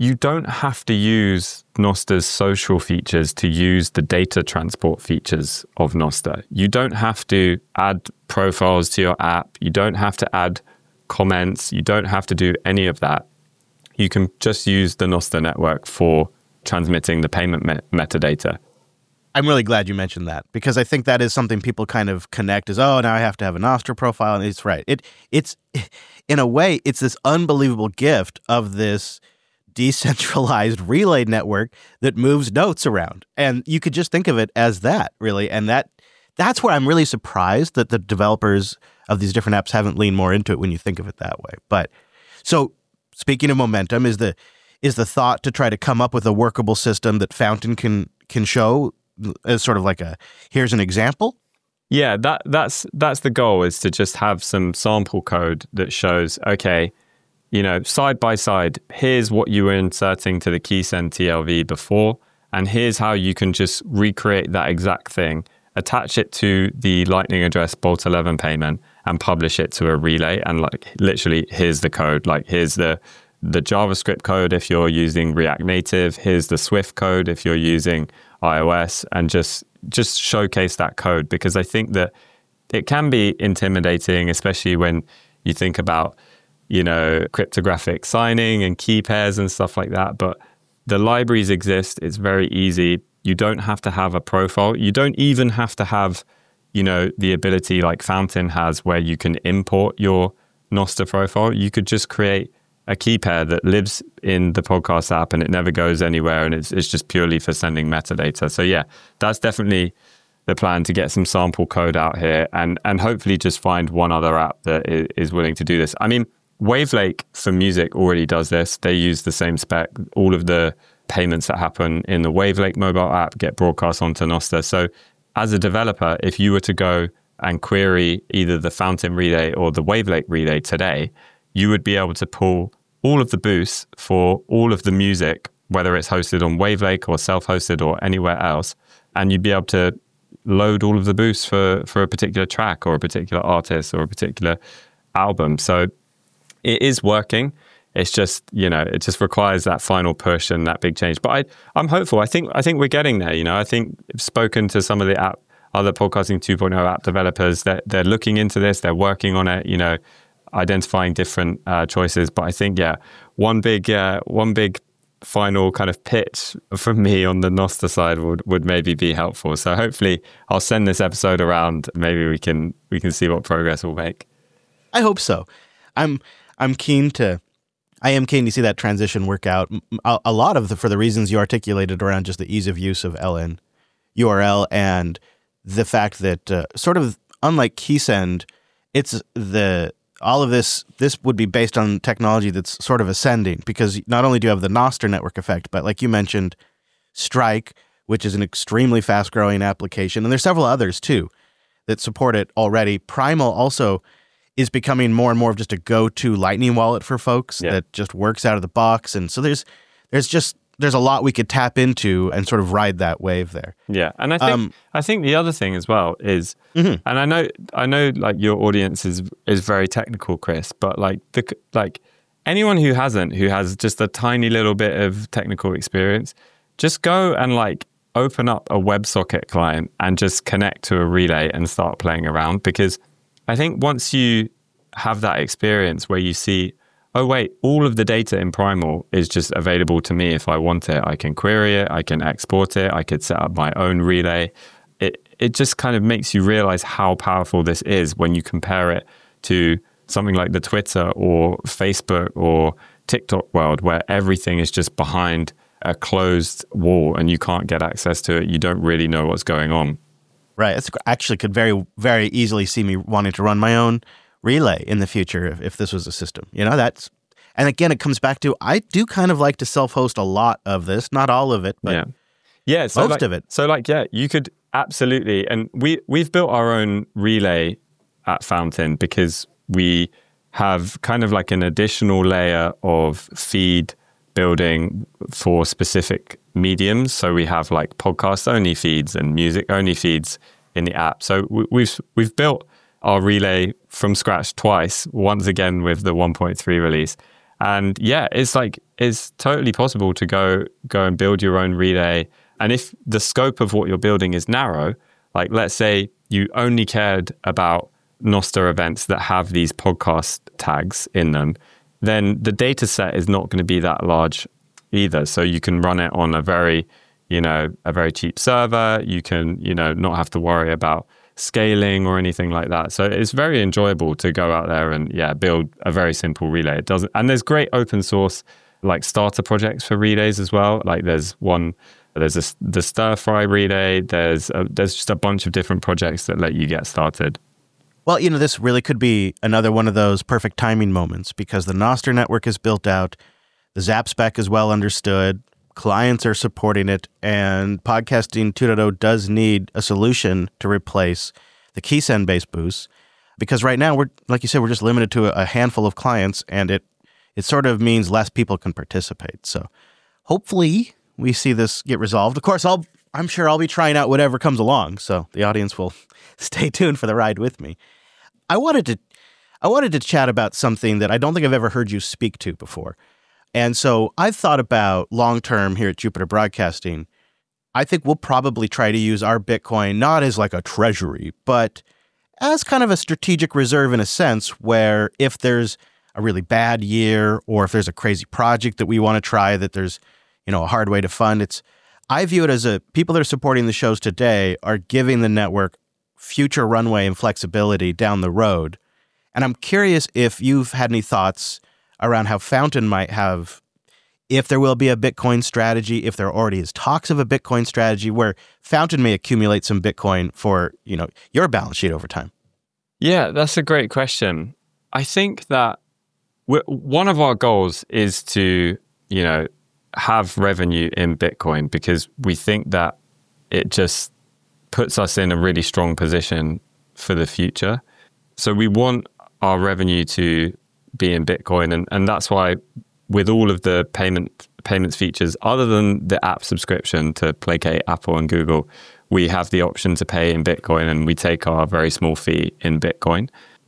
Speaker 2: you don't have to use Noster's social features to use the data transport features of Noster. You don't have to add profiles to your app. You don't have to add comments. You don't have to do any of that. You can just use the Noster network for transmitting the payment me- metadata.
Speaker 1: I'm really glad you mentioned that, because I think that is something people kind of connect as, oh, now I have to have a Nostr profile. And it's right. It It's, in a way, it's this unbelievable gift of this decentralized relay network that moves notes around. And you could just think of it as that, really. And that that's where I'm really surprised that the developers of these different apps haven't leaned more into it when you think of it that way. But so speaking of momentum, is the is the thought to try to come up with a workable system that Fountain can can show as sort of like a, here's an example?
Speaker 2: Yeah, that that's that's the goal, is to just have some sample code that shows, okay, you know, side by side, here's what you were inserting to the KeySend T L V before, and here's how you can just recreate that exact thing, attach it to the Lightning address Bolt eleven payment, and publish it to a relay. And like literally, here's the code. Like here's the the JavaScript code if you're using React Native. Here's the Swift code if you're using iOS, and just just showcase that code, because I think that it can be intimidating, especially when you think about, you know, cryptographic signing and key pairs and stuff like that. But the libraries exist. It's very easy. You don't have to have a profile. You don't even have to have, you know, the ability like Fountain has where you can import your Nostr profile. You could just create a key pair that lives in the podcast app and it never goes anywhere, and it's it's just purely for sending metadata. So yeah, that's definitely the plan, to get some sample code out here and and hopefully just find one other app that is willing to do this. I mean, Wavelake for music already does this. They use the same spec. All of the payments that happen in the Wavelake mobile app get broadcast onto Nostr. So as a developer, if you were to go and query either the Fountain relay or the Wavelake relay today, you would be able to pull all of the boosts for all of the music, whether it's hosted on Wavelake or self-hosted or anywhere else, and you'd be able to load all of the boosts for, for a particular track or a particular artist or a particular album. So it is working. It's just, you know, it just requires that final push and that big change. But I, I'm hopeful. I think I think we're getting there. You know, I think I've spoken to some of the app, other podcasting two point oh app developers. That they're, they're looking into this. They're working on it. You know, identifying different uh, choices. But I think, yeah, one big, uh, one big final kind of pitch from me on the Nostr side would, would maybe be helpful. So hopefully, I'll send this episode around. Maybe we can we can see what progress we'll make.
Speaker 1: I hope so. I'm I'm keen to. I am keen to see that transition work out. A, a lot of the, for the reasons you articulated around just the ease of use of L N U R L and the fact that uh, sort of unlike KeySend, it's the all of this this would be based on technology that's sort of ascending, because not only do you have the Nostr network effect, but like you mentioned, Strike, which is an extremely fast growing application, and there's several others too that support it already. Primal also is becoming more and more of just a go-to Lightning wallet for folks yeah. that just works out of the box. And so there's there's just there's a lot we could tap into and sort of ride that wave there.
Speaker 2: Yeah. And I think um, I think the other thing as well is mm-hmm. and I know I know like your audience is is very technical, Chris, but like the like anyone who hasn't, who has just a tiny little bit of technical experience, just go and like open up a WebSocket client and just connect to a relay and start playing around, because I think once you have that experience where you see, oh, wait, all of the data in Primal is just available to me if I want it. I can query it, I can export it, I could set up my own relay. It it just kind of makes you realize how powerful this is when you compare it to something like the Twitter or Facebook or TikTok world, where everything is just behind a closed wall and you can't get access to it. You don't really know what's going on.
Speaker 1: Right. It's actually could very, very easily see me wanting to run my own relay in the future if, if this was a system. You know, that's, and again, it comes back to, I do kind of like to self-host a lot of this, not all of it, but
Speaker 2: yeah. Yeah, so
Speaker 1: most
Speaker 2: like,
Speaker 1: of it.
Speaker 2: So like, yeah, you could absolutely, and we, we've built our own relay at Fountain because we have kind of like an additional layer of feed building for specific mediums. So we have like podcast only feeds and music only feeds in the app. So we've we've built our relay from scratch twice, once again with the one point three release. And yeah, it's like is totally possible to go go and build your own relay. And if the scope of what you're building is narrow, like let's say you only cared about Nostr events that have these podcast tags in them, then the data set is not going to be that large either. So you can run it on a very, you know, a very cheap server. You can, you know, not have to worry about scaling or anything like that. So it's very enjoyable to go out there and yeah, build a very simple relay. It doesn't, and there's great open source like starter projects for relays as well. Like there's one, there's a, the Stir Fry relay. There's a, there's just a bunch of different projects that let you get started.
Speaker 1: Well, you know, this really could be another one of those perfect timing moments because the Nostr network is built out, the Zap spec is well understood, clients are supporting it, and Podcasting two point oh does need a solution to replace the Keysend-based boosts because right now, we're like you said, we're just limited to a handful of clients, and it it sort of means less people can participate. So hopefully we see this get resolved. Of course, I'll I'm sure I'll be trying out whatever comes along, so the audience will stay tuned for the ride with me. I wanted to I wanted to chat about something that I don't think I've ever heard you speak to before. And so I've thought about long-term here at Jupiter Broadcasting. I think we'll probably try to use our Bitcoin not as like a treasury, but as kind of a strategic reserve in a sense where if there's a really bad year or if there's a crazy project that we want to try that there's, you know, a hard way to fund, it's I view it as a people that are supporting the shows today are giving the network future runway and flexibility down the road. And I'm curious if you've had any thoughts around how Fountain might have, if there will be a Bitcoin strategy, if there already is talks of a Bitcoin strategy where Fountain may accumulate some Bitcoin for, you know, your balance sheet over time.
Speaker 2: Yeah, that's a great question. I think that we're, one of our goals is to, you know, have revenue in Bitcoin because we think that it just puts us in a really strong position for the future. So we want our revenue to be in Bitcoin. And, and that's why with all of the payment payments features, other than the app subscription to placate Apple and Google, we have the option to pay in Bitcoin and we take our very small fee in Bitcoin.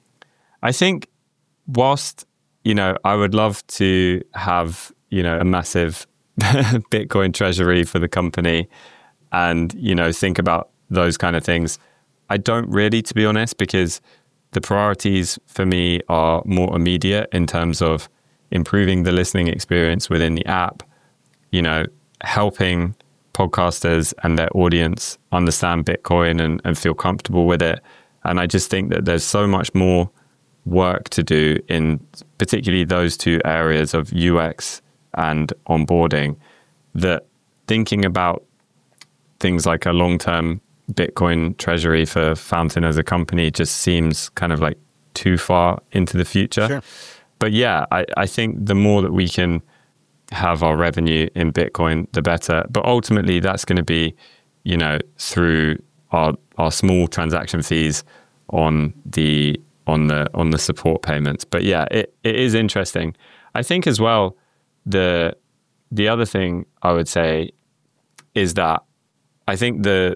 Speaker 2: I think whilst, you know, I would love to have, you know, a massive Bitcoin treasury for the company and, you know, think about those kind of things. I don't really, to be honest, because the priorities for me are more immediate in terms of improving the listening experience within the app, you know, helping podcasters and their audience understand Bitcoin and, and feel comfortable with it. And I just think that there's so much more work to do in particularly those two areas of U X and onboarding, that thinking about things like a long-term Bitcoin treasury for Fountain as a company just seems kind of like too far into the future.
Speaker 1: Sure.
Speaker 2: But yeah, I, I think the more that we can have our revenue in Bitcoin, the better. But ultimately, that's going to be, you know, through our our small transaction fees on the on the on the support payments. But yeah, it, it is interesting. I think as well, the the other thing I would say is that I think the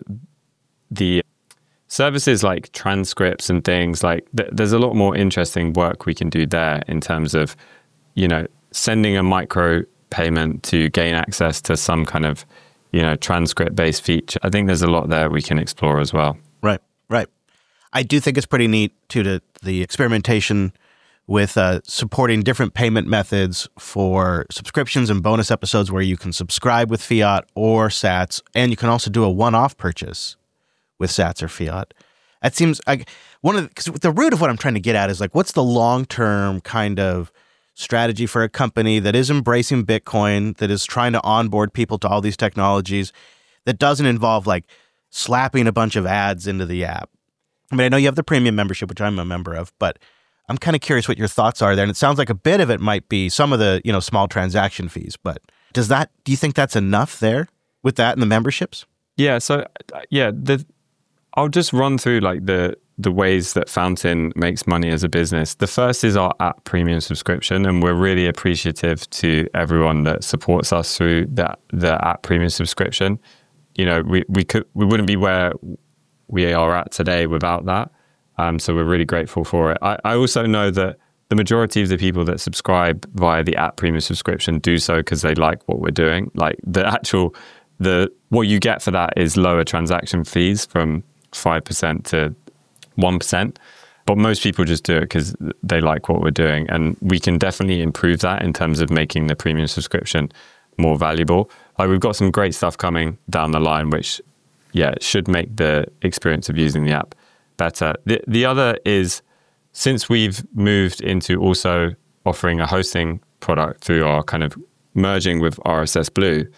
Speaker 2: the services like transcripts and things like th- there's a lot more interesting work we can do there in terms of, you know, sending a micro payment to gain access to some kind of, you know, transcript based feature. I think there's a lot there we can explore as well.
Speaker 1: Right, right. I do think it's pretty neat too, to the experimentation with uh, supporting different payment methods for subscriptions and bonus episodes where you can subscribe with fiat or sats, and you can also do a one-off purchase with sats or fiat. That seems like one of the, 'cause the root of what I'm trying to get at is like, what's the long-term kind of strategy for a company that is embracing Bitcoin, that is trying to onboard people to all these technologies, that doesn't involve like slapping a bunch of ads into the app? I mean, I know you have the premium membership, which I'm a member of, but I'm kind of curious what your thoughts are there. And it sounds like a bit of it might be some of the, you know, small transaction fees, but does that, do you think that's enough there with that and the memberships?
Speaker 2: Yeah. So yeah, the, I'll just run through like the, the ways that Fountain makes money as a business. The first is our app premium subscription. And we're really appreciative to everyone that supports us through that, the app premium subscription. You know, we, we could, we wouldn't be where we are at today without that. Um, so we're really grateful for it. I, I also know that the majority of the people that subscribe via the app premium subscription do so because they like what we're doing. Like the actual, the what you get for that is lower transaction fees from five percent to one percent. But most people just do it because they like what we're doing. And we can definitely improve that in terms of making the premium subscription more valuable. Like we've got some great stuff coming down the line, which, yeah, should make the experience of using the app better. The, the other is, since we've moved into also offering a hosting product through our kind of merging with R S S Blue,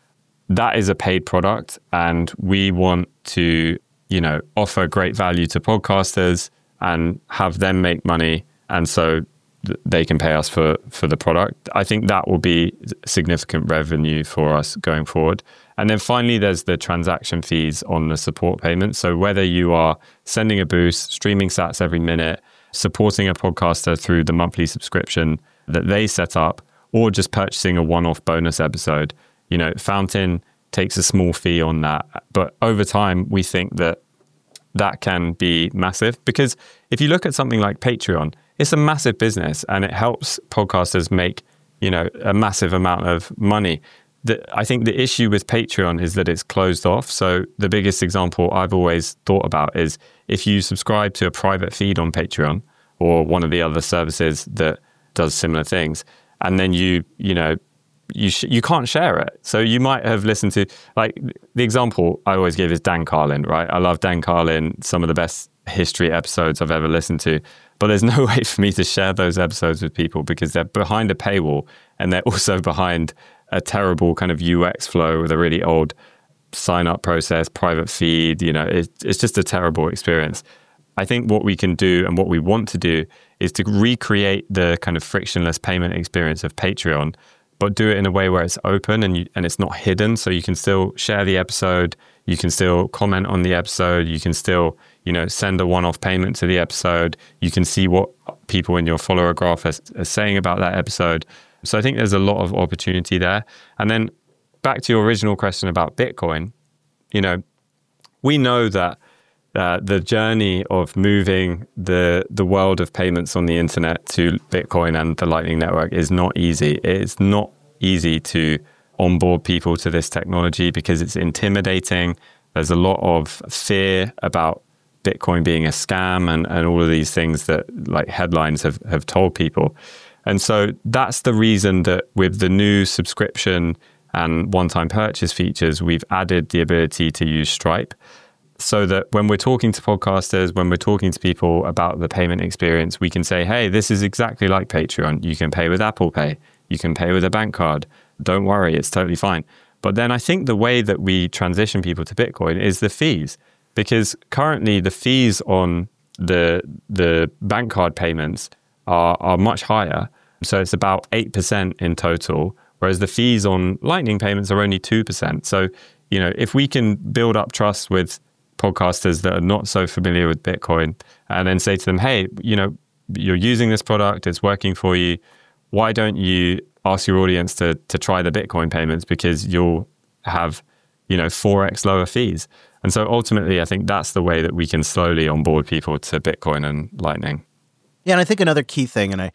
Speaker 2: that is a paid product. And we want to, you know, offer great value to podcasters and have them make money. And so th- they can pay us for, for the product. I think that will be significant revenue for us going forward. And then finally, there's the transaction fees on the support payments. So whether you are sending a boost, streaming sats every minute, supporting a podcaster through the monthly subscription that they set up, or just purchasing a one-off bonus episode, you know, Fountain takes a small fee on that. But over time, we think that that can be massive, because if you look at something like Patreon, it's a massive business and it helps podcasters make, you know, a massive amount of money. The, I think the issue with Patreon is that it's closed off. So the biggest example I've always thought about is if you subscribe to a private feed on Patreon or one of the other services that does similar things, and then you, you know, you sh- you can't share it. So you might have listened to, like, the example I always give is Dan Carlin, right? I love Dan Carlin, some of the best history episodes I've ever listened to, but there's no way for me to share those episodes with people because they're behind a paywall and they're also behind a terrible kind of U X flow with a really old sign-up process, private feed. You know, it, it's just a terrible experience. I think what we can do and what we want to do is to recreate the kind of frictionless payment experience of Patreon, but do it in a way where it's open and you, and it's not hidden. So you can still share the episode, you can still comment on the episode, you can still, you know, send a one-off payment to the episode, you can see what people in your follower graph are, are saying about that episode. So I think there's a lot of opportunity there. And then back to your original question about Bitcoin, you know, we know that uh, the journey of moving the the world of payments on the internet to Bitcoin and the Lightning Network is not easy. It's not easy to onboard people to this technology because it's intimidating. There's a lot of fear about Bitcoin being a scam and, and all of these things that like headlines have, have told people. And so that's the reason that with the new subscription and one-time purchase features, we've added the ability to use Stripe, so that when we're talking to podcasters, when we're talking to people about the payment experience, we can say, hey, this is exactly like Patreon. You can pay with Apple Pay. You can pay with a bank card. Don't worry, it's totally fine. But then I think the way that we transition people to Bitcoin is the fees, because currently the fees on the the bank card payments are, are much higher. So it's about eight percent in total, whereas the fees on Lightning payments are only two percent. So, you know, if we can build up trust with podcasters that are not so familiar with Bitcoin and then say to them, hey, you know, you're using this product, it's working for you, why don't you ask your audience to to try the Bitcoin payments, because you'll have, you know, four x lower fees. And so ultimately, I think that's the way that we can slowly onboard people to Bitcoin and Lightning.
Speaker 1: Yeah, and I think another key thing, and I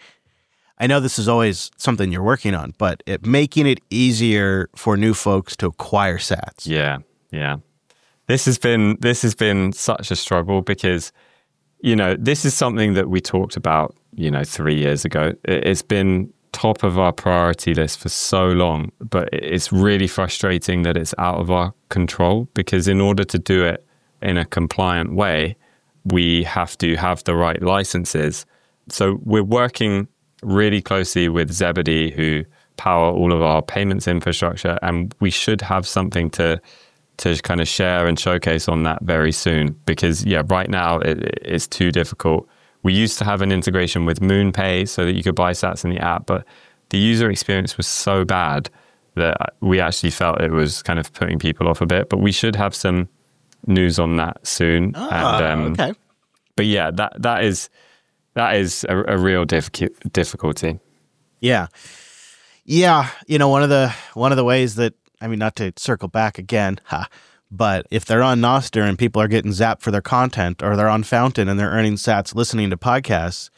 Speaker 1: I know this is always something you're working on, but it making it easier for new folks to acquire sats.
Speaker 2: Yeah, yeah. This has been this has been such a struggle because, you know, this is something that we talked about, you know, three years ago. It's been top of our priority list for so long, but it's really frustrating that it's out of our control, because in order to do it in a compliant way, we have to have the right licenses. So we're working really closely with Zebedee, who power all of our payments infrastructure, and we should have something to to kind of share and showcase on that very soon, because yeah, right now it, it's too difficult. We used to have an integration with MoonPay so that you could buy sats in the app, but the user experience was so bad that we actually felt it was kind of putting people off a bit. But we should have some news on that soon.
Speaker 1: Ah,
Speaker 2: and, um,
Speaker 1: okay.
Speaker 2: But yeah, that that is that is a, a real difficu- difficulty.
Speaker 1: Yeah, yeah. You know, one of the one of the ways that, I mean, not to circle back again, ha, but if they're on Nostr and people are getting zapped for their content, or they're on Fountain and they're earning sats listening to podcasts,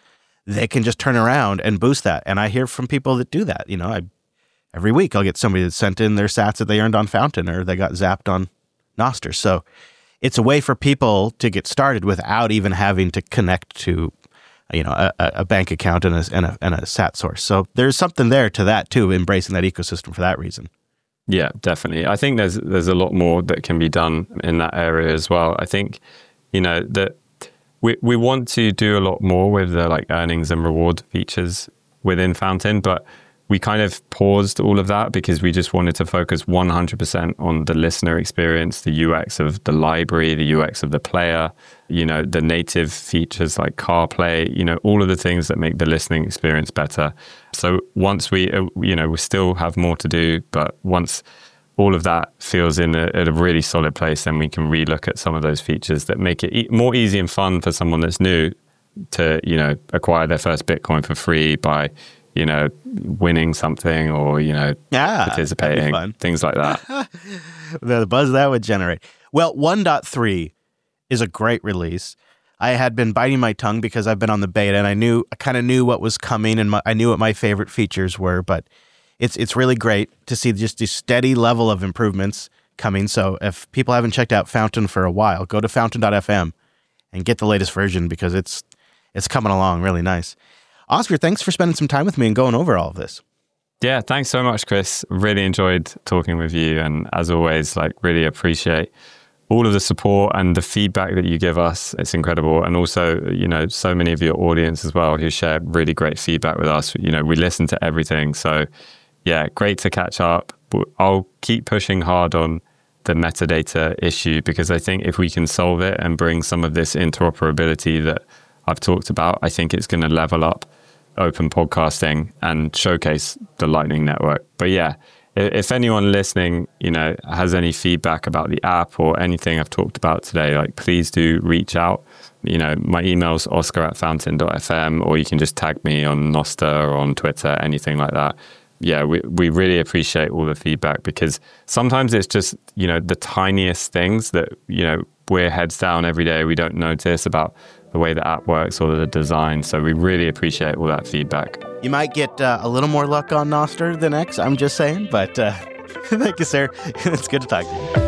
Speaker 1: they can just turn around and boost that. And I hear from people that do that. You know, I, every week I'll get somebody that sent in their sats that they earned on Fountain or they got zapped on Nostr. So it's a way for people to get started without even having to connect to, you know, a, a bank account and a, and a and a sat source. So there's something there to that too, embracing that ecosystem for that reason.
Speaker 2: Yeah, definitely. I think there's there's a lot more that can be done in that area as well. I think, you know, that we we want to do a lot more with the like earnings and reward features within Fountain, but we kind of paused all of that because we just wanted to focus one hundred percent on the listener experience, the U X of the library, the U X of the player, you know, the native features like CarPlay, you know, all of the things that make the listening experience better. So once we, uh, you know, we still have more to do, but once all of that feels in a, at a really solid place, then we can relook at some of those features that make it e- more easy and fun for someone that's new to, you know, acquire their first Bitcoin for free by, you know, winning something or, you know,
Speaker 1: yeah,
Speaker 2: participating, things like that.
Speaker 1: The buzz that would generate. Well, one point three is a great release. I had been biting my tongue because I've been on the beta and I knew, I kind of knew what was coming and my, I knew what my favorite features were, but it's it's really great to see just the steady level of improvements coming. So if people haven't checked out Fountain for a while, go to fountain dot f m and get the latest version because it's it's coming along really nice. Oscar, thanks for spending some time with me and going over all of this.
Speaker 2: Yeah, thanks so much, Chris. Really enjoyed talking with you. And as always, like really appreciate all of the support and the feedback that you give us. It's incredible. And also, you know, so many of your audience as well who share really great feedback with us. You know, we listen to everything. So yeah, great to catch up. I'll keep pushing hard on the metadata issue because I think if we can solve it and bring some of this interoperability that I've talked about, I think it's going to level up open podcasting and showcase the Lightning Network. But yeah, if anyone listening, you know, has any feedback about the app or anything I've talked about today, like please do reach out. You know, my email's oscar at fountain dot f m, or you can just tag me on Nostr or on Twitter, anything like that. Yeah, we, we really appreciate all the feedback because sometimes it's just, you know, the tiniest things that, you know, we're heads down every day. We don't notice about the way the app works or the design. So we really appreciate all that feedback.
Speaker 1: You might get uh, a little more luck on Nostr than X, I'm just saying. But uh, thank you, sir. It's good to talk to you.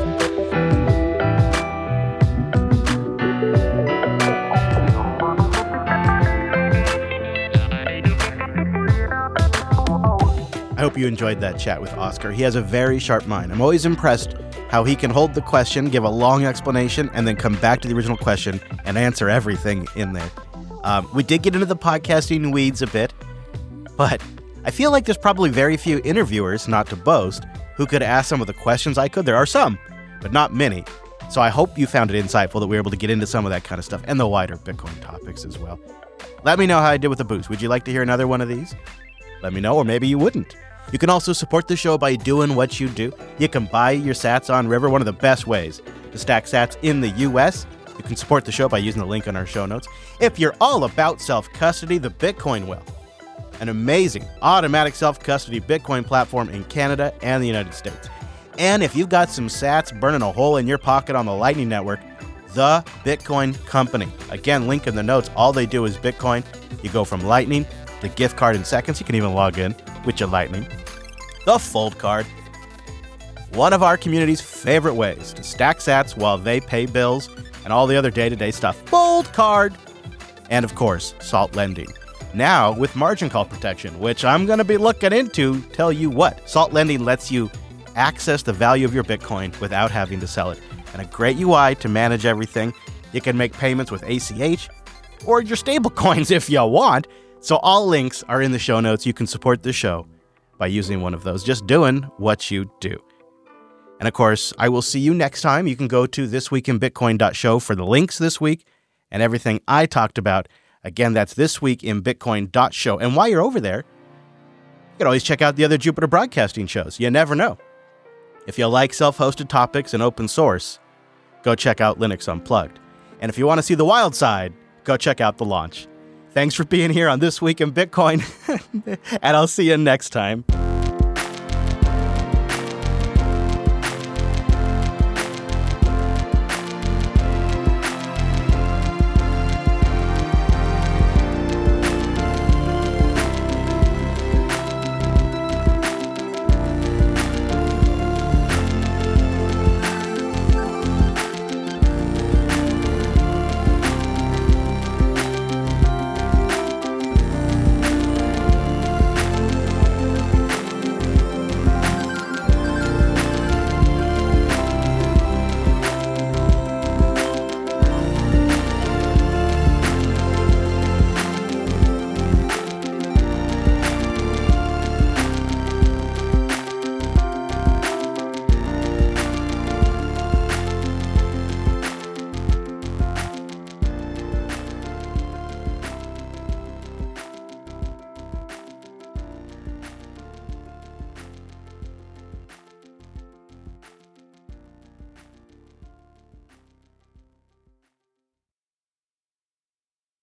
Speaker 1: I hope you enjoyed that chat with Oscar. He has a very sharp mind. I'm always impressed how he can hold the question, give a long explanation, and then come back to the original question and answer everything in there. Um, we did get into the podcasting weeds a bit, but I feel like there's probably very few interviewers, not to boast, who could ask some of the questions I could. There are some, but not many. So I hope you found it insightful that we were able to get into some of that kind of stuff and the wider Bitcoin topics as well. Let me know how I did with the boost. Would you like to hear another one of these? Let me know, or maybe you wouldn't. You can also support the show by doing what you do. You can buy your sats on River, one of the best ways to stack sats in the U S. You can support the show by using the link on our show notes. If you're all about self-custody, the Bitcoin Well, an amazing automatic self-custody Bitcoin platform in Canada and the United States. And if you've got some sats burning a hole in your pocket on the Lightning Network, the Bitcoin Company. Again, link in the notes. All they do is Bitcoin. You go from Lightning to gift card in seconds. You can even log in with your Lightning. The Fold Card, one of our community's favorite ways to stack sats while they pay bills and all the other day-to-day stuff. Fold Card. And of course, Salt Lending. Now with margin call protection, which I'm going to be looking into. Tell you what, Salt Lending lets you access the value of your Bitcoin without having to sell it. And a great U I to manage everything. You can make payments with A C H or your stable coins if you want. So all links are in the show notes. You can support the show by using one of those, just doing what you do. And of course, I will see you next time. You can go to this week in bitcoin dot show for the links this week and everything I talked about. Again, that's this week in bitcoin dot show. And while you're over there, you can always check out the other Jupiter Broadcasting shows. You never know. If you like self-hosted topics and open source, go check out Linux Unplugged. And if you want to see the wild side, go check out The Launch. Thanks for being here on This Week in Bitcoin, and I'll see you next time.